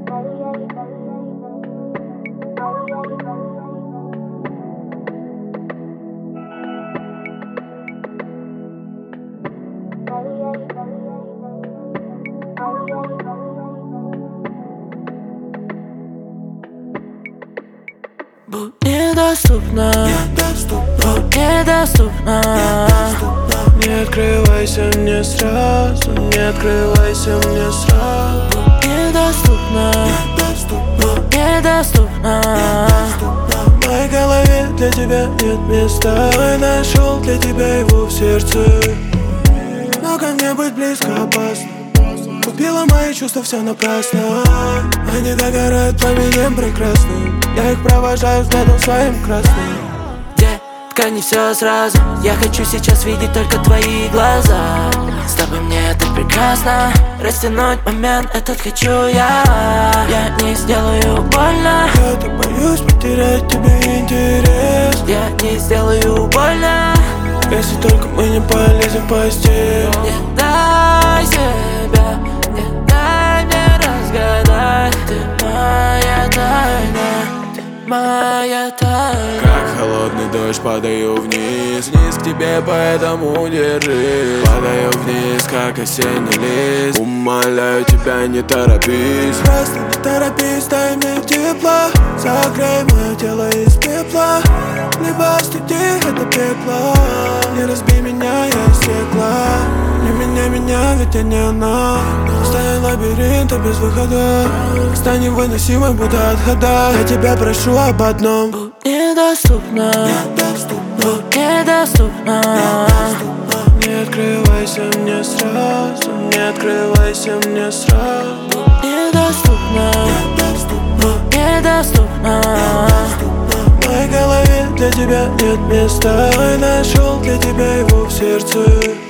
Будь недоступна, будь недоступна. Не открывайся мне сразу, не открывайся мне сразу. Будь недоступна, будь недоступна. В моей голове для тебя нет места. Я нашел для тебя его в сердце. Но ко мне быть близко опасно. Купила мои чувства, все напрасно. Они догорают пламенем прекрасным. Я их провожаю взглядом своим красным. Детка, не все сразу. Я хочу сейчас видеть только твои глаза. С тобой мне это прекрасно. Растянуть момент этот хочу я. Я не сделаю больно. Я так боюсь потерять тебе интерес. Я не сделаю больно. Если только мы не полезем в постель. Не дай себя, не дай мне разгадать. Ты моя тайна, ты моя тайна. Как холодный дождь падаю вниз, вниз к тебе, поэтому держись. Падаю вниз, как осенний лист. Умоляю тебя, не торопись. Просто не торопись, дай мне тепла. Согрей мое тело из пепла. Либо остуди это пекло. Не разбей меня, я из стекла. Не меня, ведь я не она. Стань лабиринта без выхода. Стань невыносимой, буду отхода. Я тебя прошу об одном. Будь недоступна, будь недоступна. Не открывайся мне сразу, не открывайся мне сразу. Будь недоступна, будь недоступна. В моей голове для тебя нет места. Я нашел для тебя его в сердце.